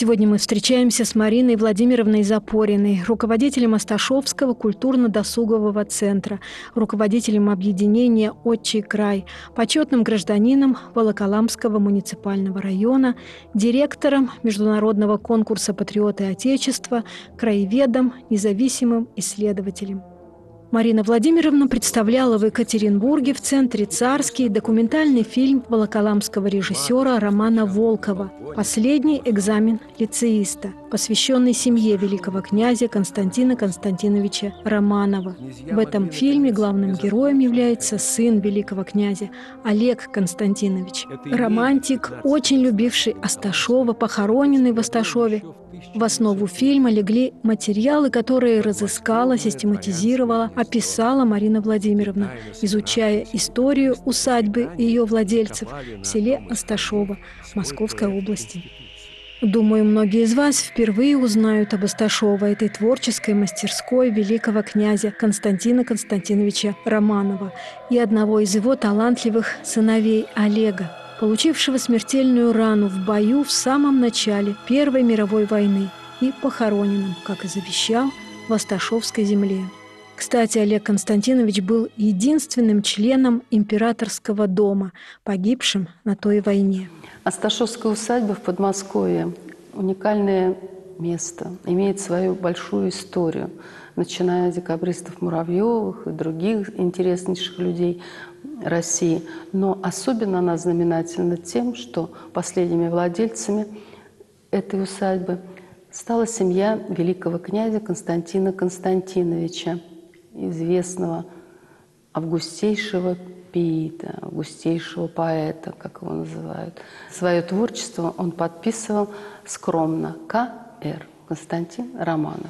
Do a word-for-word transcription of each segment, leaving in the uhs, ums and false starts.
Сегодня мы встречаемся с Мариной Владимировной Запориной, руководителем Осташовского культурно-досугового центра, руководителем объединения «Отчий край», почетным гражданином Волоколамского муниципального района, директором международного конкурса «Патриоты Отечества», краеведом, независимым исследователем. Марина Владимировна представляла в Екатеринбурге в Центре «Царский» документальный фильм волоколамского режиссера Романа Волкова «Последний экзамен лицеиста», посвященный семье великого князя Константина Константиновича Романова. В этом фильме главным героем является сын великого князя Олег Константинович. Романтик, очень любивший Осташова, похороненный в Осташове. В основу фильма легли материалы, которые разыскала, систематизировала, описала Марина Владимировна, изучая историю усадьбы и ее владельцев в селе Осташово Московской области. Думаю, многие из вас впервые узнают об Осташово, этой творческой мастерской великого князя Константина Константиновича Романова и одного из его талантливых сыновей Олега, получившего смертельную рану в бою в самом начале Первой мировой войны и похороненным, как и завещал, в Осташовской земле. Кстати, Олег Константинович был единственным членом императорского дома, погибшим на той войне. Осташовская усадьба в Подмосковье – уникальное место, имеет свою большую историю, начиная с декабристов Муравьевых и других интереснейших людей России. Но особенно она знаменательна тем, что последними владельцами этой усадьбы стала семья великого князя Константина Константиновича, известного августейшего пиита, августейшего поэта, как его называют. Свое творчество он подписывал скромно К Р Константин Романов.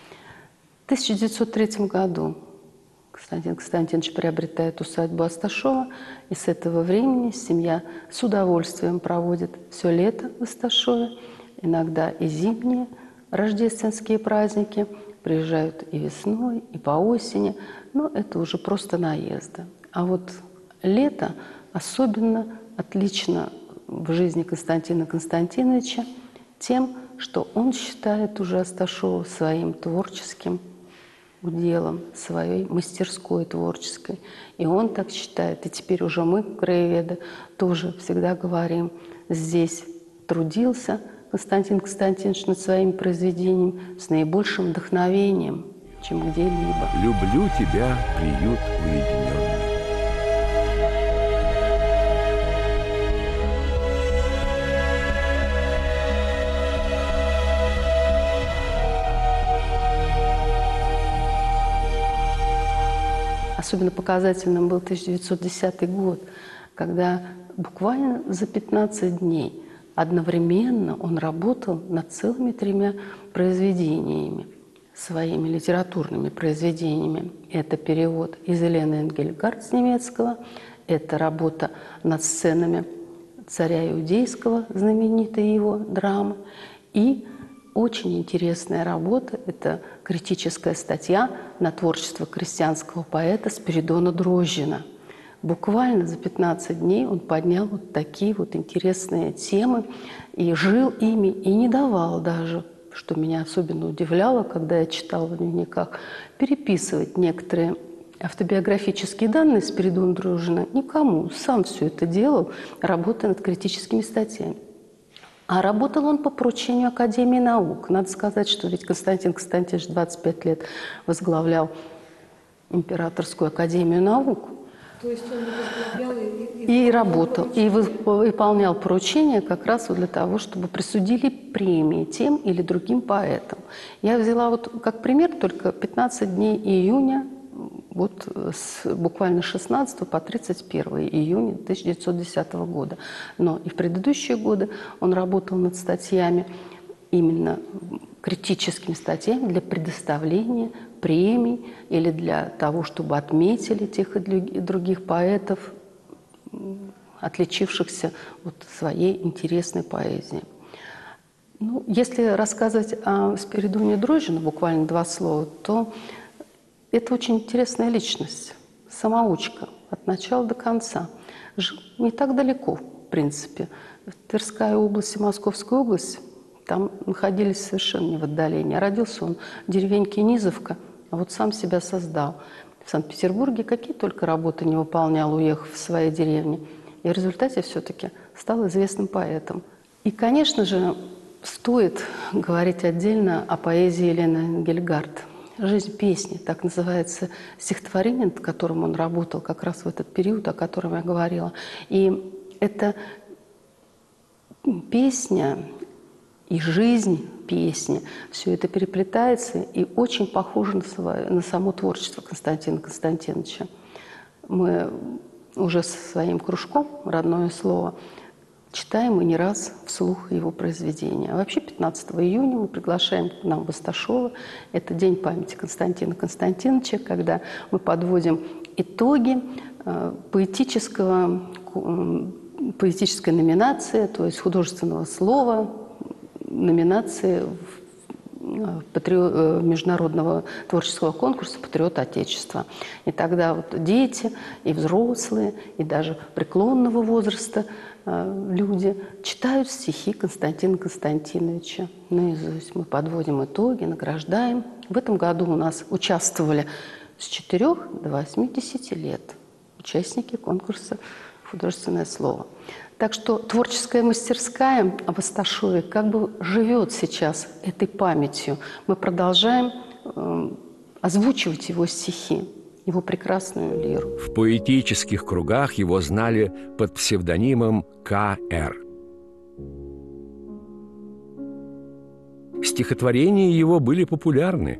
В тысяча девятьсот третьем году Константин Константинович приобретает усадьбу Осташова, и с этого времени семья с удовольствием проводит все лето в Осташове, иногда и зимние рождественские праздники, приезжают и весной, и по осени, но это уже просто наезды. А вот лето особенно отлично в жизни Константина Константиновича тем, что он считает уже Осташова своим творческим уделом, своей мастерской творческой. И он так считает. И теперь уже мы, краеведы, тоже всегда говорим, здесь трудился Константин Константинович над своим произведением с наибольшим вдохновением, чем где-либо. Люблю тебя, приют уединенный. Особенно показательным был тысяча девятьсот десятый год, когда буквально за пятнадцать дней одновременно он работал над целыми тремя произведениями, своими литературными произведениями. Это перевод из Елены Энгельгард с немецкого, это работа над сценами царя Иудейского, знаменитая его драма, и очень интересная работа – это критическая статья на творчество крестьянского поэта Спиридона Дрожжина. Буквально за пятнадцать дней он поднял вот такие вот интересные темы и жил ими, и не давал даже, что меня особенно удивляло, когда я читала в дневниках, переписывать некоторые автобиографические данные Спиридона Дрожжина никому. Сам все это делал, работая над критическими статьями. А работал он по поручению Академии наук. Надо сказать, что ведь Константин Константинович двадцать пять лет возглавлял Императорскую Академию наук. То есть он возглавлял и, и, и работал, и выполнял поручения как раз вот для того, чтобы присудили премии тем или другим поэтам. Я взяла вот как пример только пятнадцать дней июня, вот с буквально шестнадцатого по тридцать первое июня тысяча девятьсот десятого года. Но и в предыдущие годы он работал над статьями, именно критическими статьями для предоставления премий или для того, чтобы отметили тех и других поэтов, отличившихся вот своей интересной поэзией. Ну, если рассказывать о Спиридоне Дрожжине, буквально два слова, то это очень интересная личность, самоучка от начала до конца. Жил не так далеко, в принципе. Тверская область и Московская область, там находились совершенно не в отдалении. А родился он в деревеньке Низовка, а вот сам себя создал. В Санкт-Петербурге какие только работы не выполнял, уехав в своей деревне. И в результате все-таки стал известным поэтом. И, конечно же, стоит говорить отдельно о поэзии Елены Энгельгард. «Жизнь песни», так называется стихотворение, над которым он работал как раз в этот период, о котором я говорила. И это песня и жизнь песни, все это переплетается и очень похоже на, свое, на само творчество Константина Константиновича. Мы уже со своим кружком «Родное слово» читаем и не раз вслух его произведения. А вообще пятнадцатого июня мы приглашаем к нам Басташова. Это день памяти Константина Константиновича, когда мы подводим итоги э, поэтического, э, поэтической номинации, то есть художественного слова, номинации в патрио... международного творческого конкурса «Патриот Отечества». И тогда вот дети, и взрослые, и даже преклонного возраста э, люди читают стихи Константина Константиновича наизусть. Мы подводим итоги, награждаем. В этом году у нас участвовали с четырёх до восьмидесяти лет участники конкурса «Художественное слово». Так что творческая мастерская об Асташове как бы живет сейчас этой памятью. Мы продолжаем э, озвучивать его стихи, его прекрасную лиру. В поэтических кругах его знали под псевдонимом Ка Эр. Стихотворения его были популярны.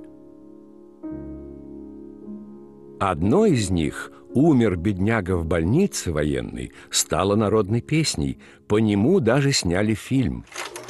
Одно из них «Умер бедняга в больнице военной» стало народной песней. По нему даже сняли фильм.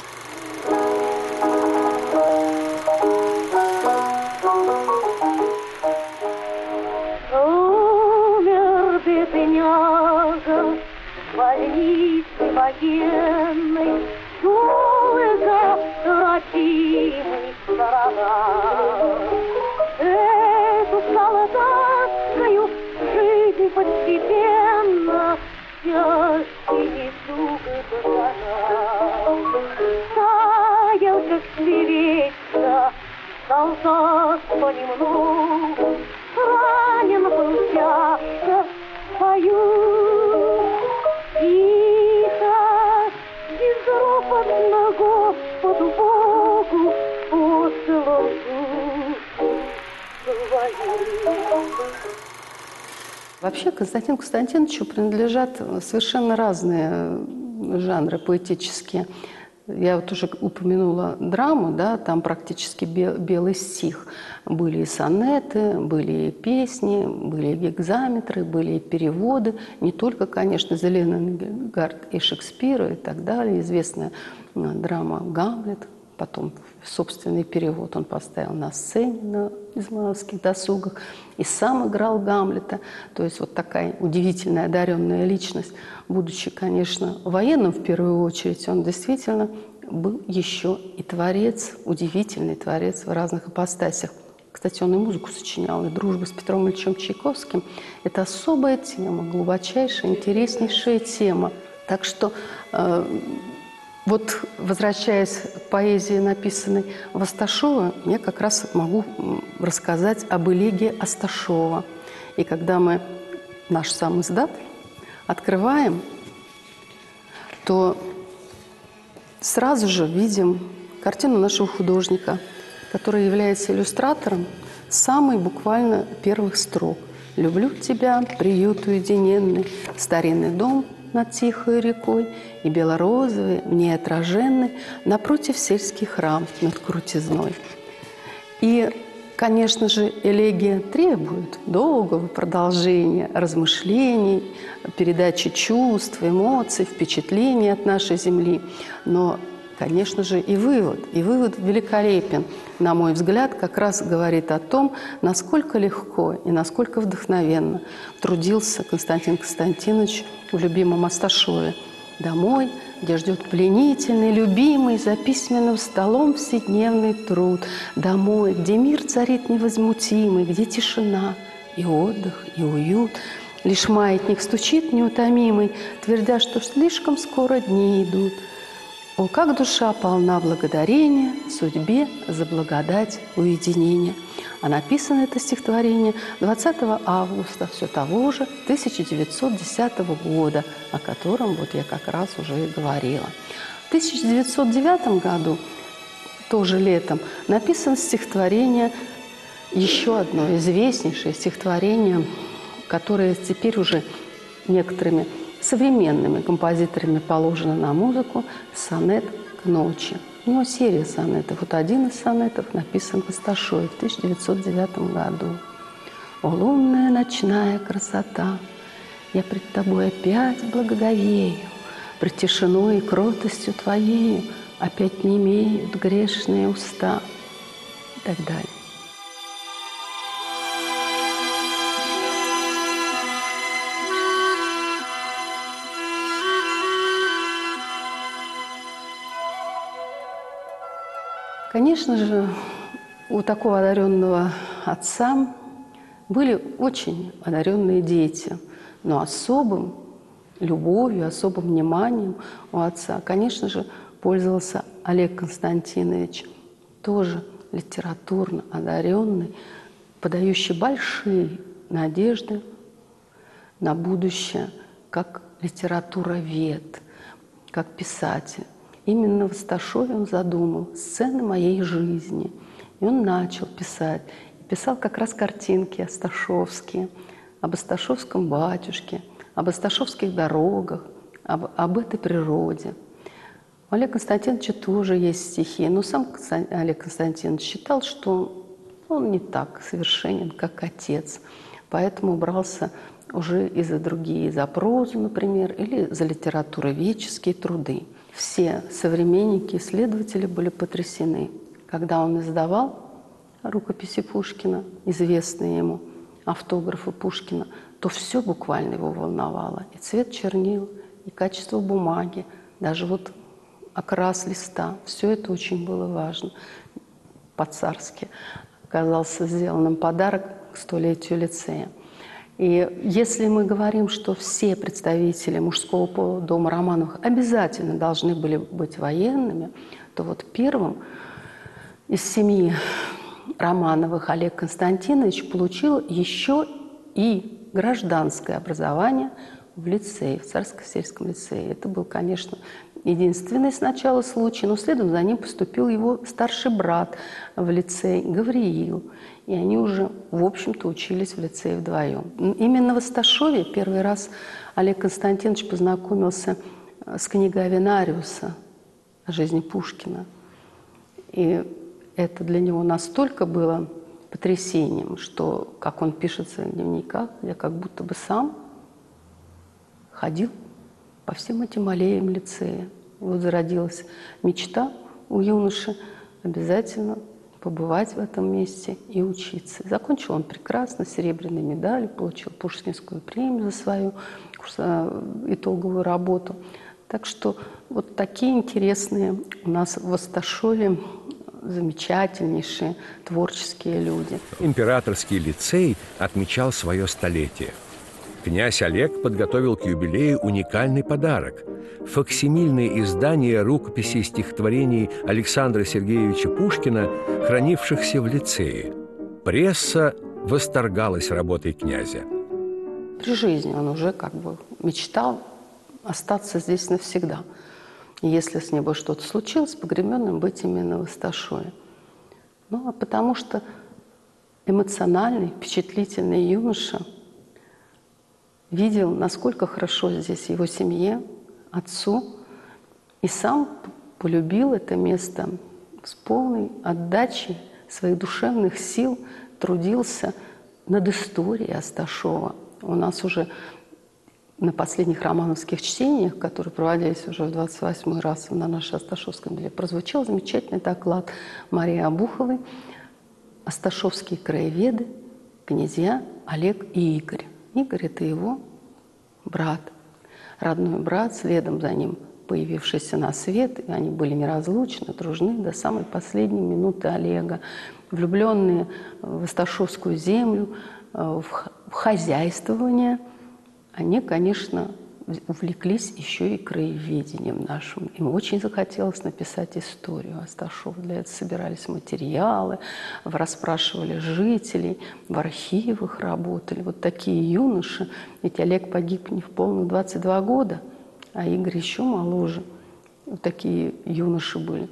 Умер бедняга в больнице военной, только родимый сторона. Эту солдатскую жизнь постепенно тяжкий недуг догнал. Таял, как свечка, солдат понемногу, ранен был тяжко в бою. Тихо, безропотно Господу Богу послал душу свою. Вообще Константину Константиновичу принадлежат совершенно разные жанры поэтические. Я вот уже упомянула драму, да, там практически белый стих. Были и сонеты, были и песни, были и гекзаметры, были и переводы. Не только, конечно, Елены Энгельгард и Шекспира и так далее. Известная драма «Гамлет». Потом собственный перевод он поставил на сцене на измайловских досугах. И сам играл Гамлета. То есть вот такая удивительная, одаренная личность. Будучи, конечно, военным в первую очередь, он действительно был еще и творец, удивительный творец в разных ипостасях. Кстати, он и музыку сочинял, и «Дружба с Петром Ильичем Чайковским». Это особая тема, глубочайшая, интереснейшая тема. Так что... Э Вот, возвращаясь к поэзии, написанной в Асташова, я как раз могу рассказать об элегии Асташова. И когда мы наш сам издат открываем, то сразу же видим картину нашего художника, который является иллюстратором самой буквально первых строк. «Люблю тебя, приют уединенный, старинный дом над тихой рекой, и белорозовый, мне отраженный, напротив сельский храм над крутизной». И, конечно же, элегия требует долгого продолжения, размышлений, передачи чувств, эмоций, впечатлений от нашей земли. Но, конечно же, и вывод. И вывод великолепен, на мой взгляд, как раз говорит о том, насколько легко и насколько вдохновенно трудился Константин Константинович в любимом Асташове. Домой, где ждет пленительный, любимый, за письменным столом вседневный труд. Домой, где мир царит невозмутимый, где тишина и отдых, и уют. Лишь маятник стучит неутомимый, твердя, что слишком скоро дни идут. О, как душа полна благодарения судьбе за благодать уединения. А написано это стихотворение двадцатого августа все того же тысяча девятьсот десятого года, о котором вот я как раз уже и говорила. В тысяча девятьсот девятом году, тоже летом, написано стихотворение, еще одно известнейшее стихотворение, которое теперь уже некоторыми современными композиторами положено на музыку, «Сонет к ночи». У него серия сонетов. Вот один из сонетов написан в Асташове в тысяча девятьсот девятом году. «О, лунная ночная красота, я пред тобой опять благоговею, пред тишиной и кротостью твоею опять не имеют грешные уста» и так далее. Конечно же, у такого одаренного отца были очень одаренные дети, но особым любовью, особым вниманием у отца, конечно же, пользовался Олег Константинович, тоже литературно одаренный, подающий большие надежды на будущее, как литературовед, как писатель. Именно в Асташове он задумал сцены моей жизни. И он начал писать. И писал как раз картинки асташовские, об асташовском батюшке, об асташовских дорогах, об, об этой природе. У Олега Константиновича тоже есть стихи, но сам Олег Константинович считал, что он не так совершенен, как отец. Поэтому брался уже и за другие, за прозу, например, или за литературоведческие труды. Все современники, исследователи были потрясены, когда он издавал рукописи Пушкина, известные ему автографы Пушкина, то все буквально его волновало. И цвет чернил, и качество бумаги, даже вот окрас листа. Все это очень было важно. По-царски оказался сделанным подарок к столетию лицея. И если мы говорим, что все представители мужского пола дома Романовых обязательно должны были быть военными, то вот первым из семьи Романовых Олег Константинович получил еще и гражданское образование в лицее, в Царско-сельском лицее. Это был, конечно, единственный сначала случай, но следом за ним поступил его старший брат в лицей Гавриил. И они уже, в общем-то, учились в лицее вдвоем. Именно в Асташове первый раз Олег Константинович познакомился с книгой Авенариуса о жизни Пушкина. И это для него настолько было потрясением, что, как он пишет в своих дневниках, я как будто бы сам ходил по всем этим аллеям лицея. И вот зародилась мечта у юноши обязательно побывать в этом месте и учиться. Закончил он прекрасно, серебряной медалью, получил Пушкинскую премию за свою итоговую работу. Так что вот такие интересные у нас в Асташове замечательнейшие творческие люди. Императорский лицей отмечал свое столетие. Князь Олег подготовил к юбилею уникальный подарок – факсимильное издание рукописей и стихотворений Александра Сергеевича Пушкина, хранившихся в лицее. Пресса восторгалась работой князя. При жизни он уже как бы мечтал остаться здесь навсегда. И если с ним бы что-то случилось, погребенным быть именно в Асташове. Ну, а потому что эмоциональный, впечатлительный юноша видел, насколько хорошо здесь его семье, отцу, и сам полюбил это место с полной отдачей своих душевных сил, трудился над историей Асташова. У нас уже на последних романовских чтениях, которые проводились уже в двадцать восьмой раз на нашей Асташовском деле, прозвучал замечательный доклад Марии Обуховой «Асташовские краеведы, князья Олег и Игорь». Игорь – это его брат, родной брат, следом за ним появившийся на свет, и они были неразлучны, дружны до самой последней минуты Олега, влюбленные в Асташовскую землю, в хозяйствование. Они, конечно, увлеклись еще и краеведением нашим. Им очень захотелось написать историю Асташова. Для этого собирались материалы, расспрашивали жителей, в архивах работали. Вот такие юноши. Ведь Олег погиб не в полных двадцать два года, а Игорь еще моложе. Вот такие юноши были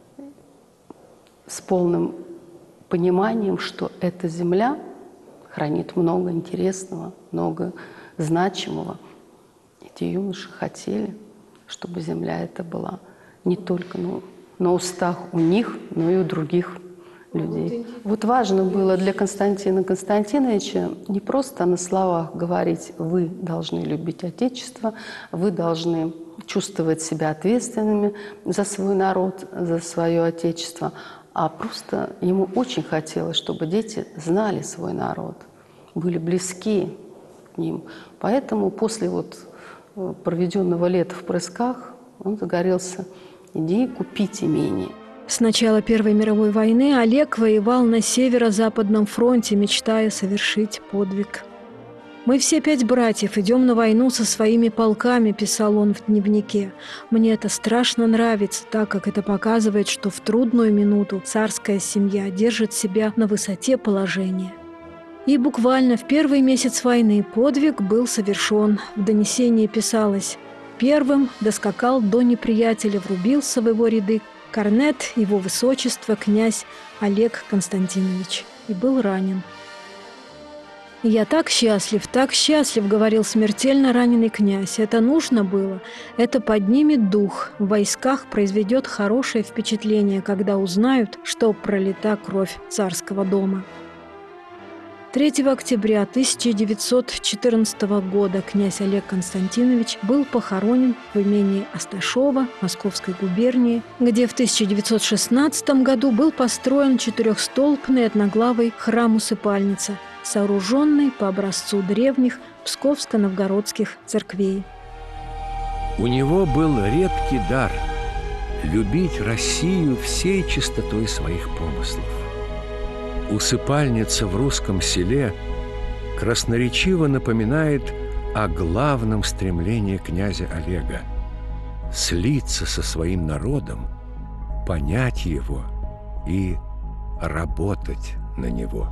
с полным пониманием, что эта земля хранит много интересного, много значимого. Эти юноши хотели, чтобы земля эта была не только ну, на устах у них, но и у других людей. Вот важно было для Константина Константиновича не просто на словах говорить: вы должны любить Отечество, вы должны чувствовать себя ответственными за свой народ, за свое Отечество, а просто ему очень хотелось, чтобы дети знали свой народ, были близки к ним. Поэтому после вот проведенного лета в Прысках он загорелся идеей купить имение. С начала Первой мировой войны Олег воевал на Северо-Западном фронте, мечтая совершить подвиг. «Мы все пять братьев идем на войну со своими полками», – писал он в дневнике. «Мне это страшно нравится, так как это показывает, что в трудную минуту царская семья держит себя на высоте положения». И буквально в первый месяц войны подвиг был совершен. В донесении писалось: «Первым доскакал до неприятеля, врубился в его ряды корнет его высочества князь Олег Константинович и был ранен». «Я так счастлив, так счастлив», — говорил смертельно раненый князь. «Это нужно было. Это поднимет дух. В войсках произведет хорошее впечатление, когда узнают, что пролита кровь царского дома». третьего октября тысяча девятьсот четырнадцатого года князь Олег Константинович был похоронен в имении Асташова Московской губернии, где в тысяча девятьсот шестнадцатом году был построен четырехстолбный одноглавый храм-усыпальница, сооруженный по образцу древних псковско-новгородских церквей. У него был редкий дар – любить Россию всей чистотой своих помыслов. Усыпальница в русском селе красноречиво напоминает о главном стремлении князя Олега – слиться со своим народом, понять его и работать на него.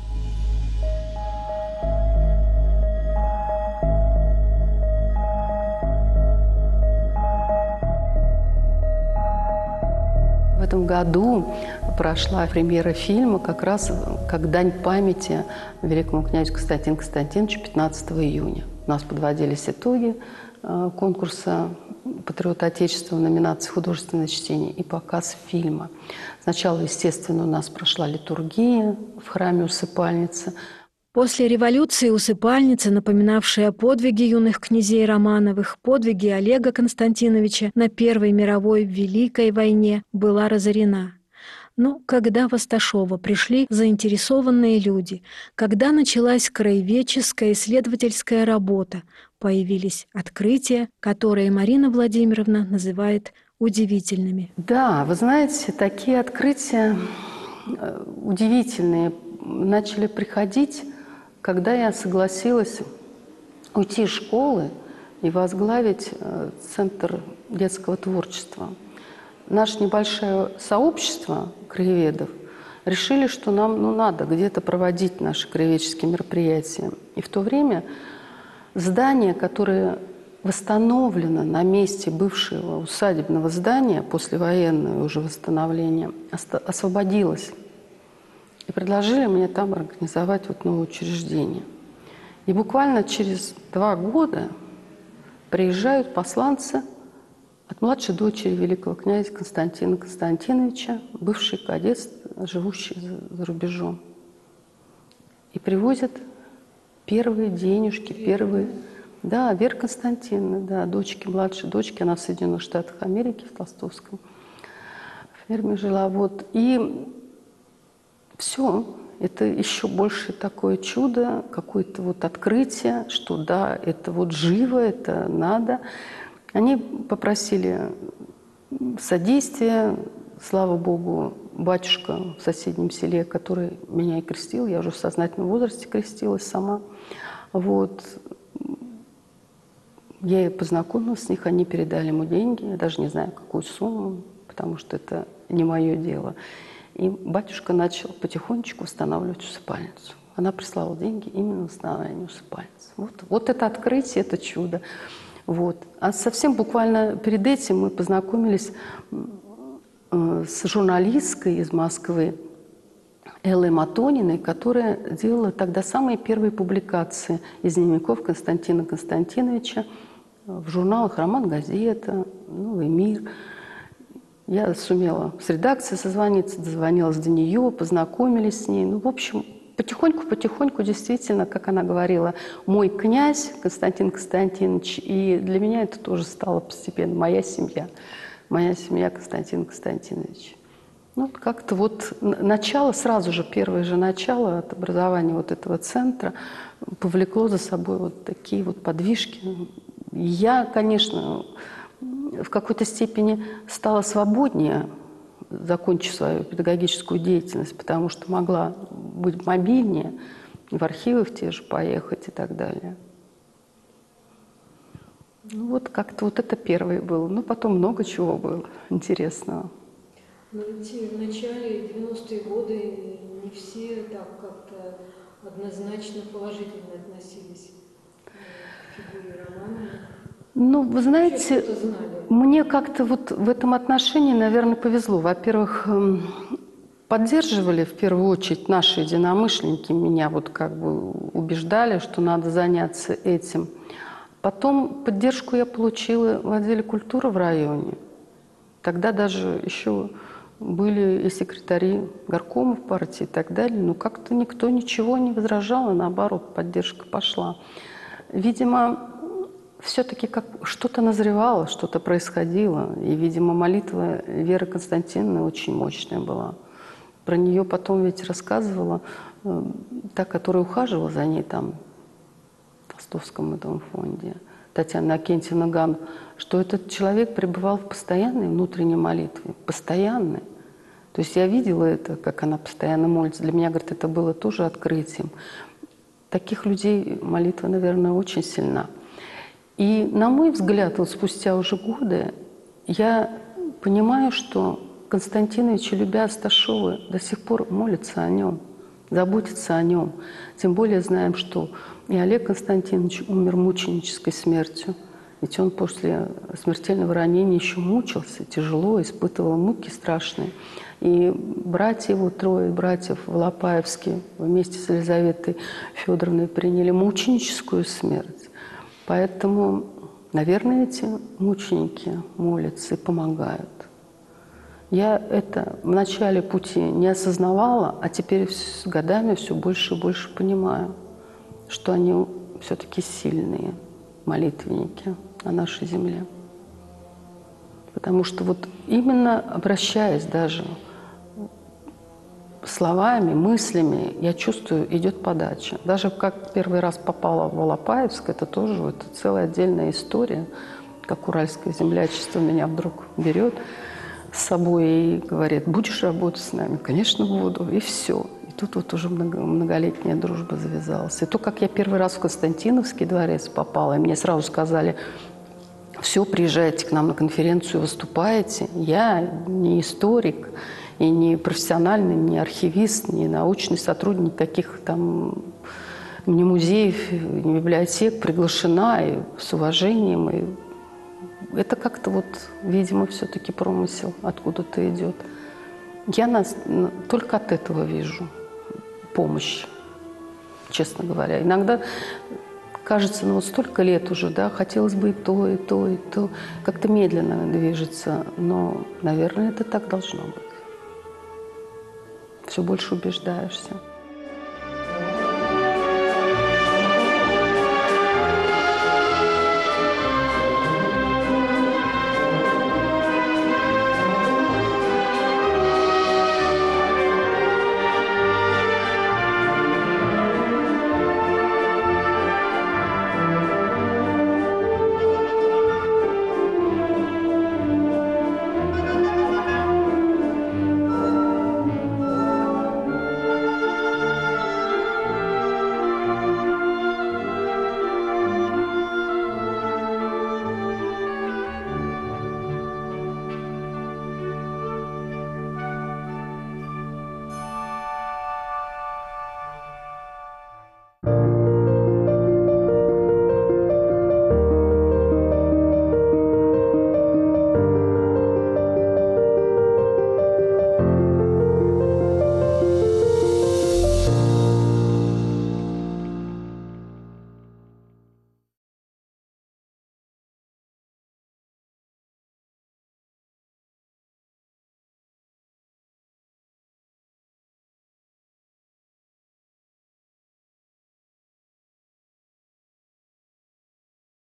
В этом году прошла премьера фильма как раз как дань памяти великому князю Константину Константиновичу пятнадцатого июня. У нас подводились итоги конкурса «Патриот Отечества» в номинации «Художественное чтение» и показ фильма. Сначала, естественно, у нас прошла литургия в храме усыпальницы. После революции усыпальница, напоминавшая о подвиге юных князей Романовых, подвиги Олега Константиновича на Первой мировой Великой войне, была разорена. Но когда в Асташово пришли заинтересованные люди, когда началась краеведческая исследовательская работа, появились открытия, которые Марина Владимировна называет удивительными. Да, вы знаете, такие открытия удивительные начали приходить, когда я согласилась уйти из школы и возглавить Центр детского творчества. Наше небольшое сообщество краеведов решили, что нам ну, надо где-то проводить наши краеведческие мероприятия. И в то время здание, которое восстановлено на месте бывшего усадебного здания, послевоенное уже восстановление, освободилось. И предложили мне там организовать вот новое учреждение. И буквально через два года приезжают посланцы от младшей дочери великого князя Константина Константиновича, бывший кадет, живущий за, за рубежом. И привозят первые денежки, первые... Да, Вера Константиновна, да, дочки, младшей дочки, она в Соединенных Штатах Америки, в Толстовском ферме жила. Вот. И все, это еще больше такое чудо, какое-то вот открытие, что да, это вот живо, это надо. Они попросили содействия. Слава Богу, батюшка в соседнем селе, который меня и крестил, я уже в сознательном возрасте крестилась сама, вот, Я и познакомилась с них, они передали ему деньги, я даже не знаю, какую сумму, потому что это не мое дело. И батюшка начал потихонечку восстанавливать усыпальницу. Она прислала деньги именно на восстановление усыпальницы. Вот, вот это открытие, это чудо. Вот. А совсем буквально перед этим мы познакомились э, с журналисткой из Москвы Эллой Матониной, которая делала тогда самые первые публикации из дневников Константина Константиновича в журналах «Роман-газета», «Новый мир». Я сумела с редакцией созвониться, дозвонилась до нее, познакомились с ней. Ну, в общем, потихоньку-потихоньку, действительно, как она говорила, мой князь Константин Константинович, и для меня это тоже стало постепенно моя семья, моя семья Константин Константинович. Ну, как-то вот начало, сразу же, первое же начало от образования вот этого центра повлекло за собой вот такие вот подвижки. Я, конечно, в какой-то степени стала свободнее, закончив свою педагогическую деятельность, потому что могла быть мобильнее, в архивы в те же поехать и так далее. Ну, вот как-то вот это первое было. Ну, потом много чего было интересного. Но ведь в начале девяностые годы не все так как-то однозначно положительно относились к фигуре Романова. Ну, вы знаете, мне как-то вот в этом отношении, наверное, повезло. Во-первых, поддерживали в первую очередь наши единомышленники, меня вот как бы убеждали, что надо заняться этим. Потом поддержку я получила в отделе культуры в районе. Тогда даже еще были и секретари горкомов партии и так далее, но как-то никто ничего не возражал, и наоборот, поддержка пошла. Видимо, все-таки как что-то назревало, что-то происходило, и, видимо, молитва Веры Константиновны очень мощная была. Про нее потом ведь рассказывала э, та, которая ухаживала за ней там, в Толстовском этом фонде, Татьяна Акентьевна Ган, что этот человек пребывал в постоянной внутренней молитве, постоянной. То есть я видела это, как она постоянно молится. Для меня, говорит, это было тоже открытием. Таких людей молитва, наверное, очень сильна. И, на мой взгляд, вот спустя уже годы, я понимаю, что Константинович и Любя Асташовы до сих пор молятся о нем, заботятся о нем. Тем более знаем, что и Олег Константинович умер мученической смертью. Ведь он после смертельного ранения еще мучился, тяжело, испытывал муки страшные. И братья его, трое братьев Волопаевские вместе с Елизаветой Федоровной приняли мученическую смерть. Поэтому, наверное, эти мученики молятся и помогают. Я это в начале пути не осознавала, а теперь с годами все больше и больше понимаю, что они все-таки сильные молитвенники на нашей земле. Потому что вот именно обращаясь даже словами, мыслями, я чувствую, идет подача. Даже как первый раз попала в Волопаевск, это тоже это целая отдельная история, как уральское землячество меня вдруг берет с собой и говорит: будешь работать с нами? Конечно, буду. И все. И тут вот уже много, многолетняя дружба завязалась. И то, как я первый раз в Константиновский дворец попала, и мне сразу сказали: все, приезжайте к нам на конференцию, выступаете. Я не историк, и не профессиональный, не архивист, не научный сотрудник каких там, ни музеев, ни библиотек, приглашена и с уважением. И это как-то вот, видимо, все-таки промысел откуда-то идет. Я нас только от этого вижу помощь, честно говоря. Иногда кажется, ну вот столько лет уже, да, хотелось бы и то, и то, и то. Как-то медленно движется, но, наверное, это так должно быть. Все больше убеждаешься.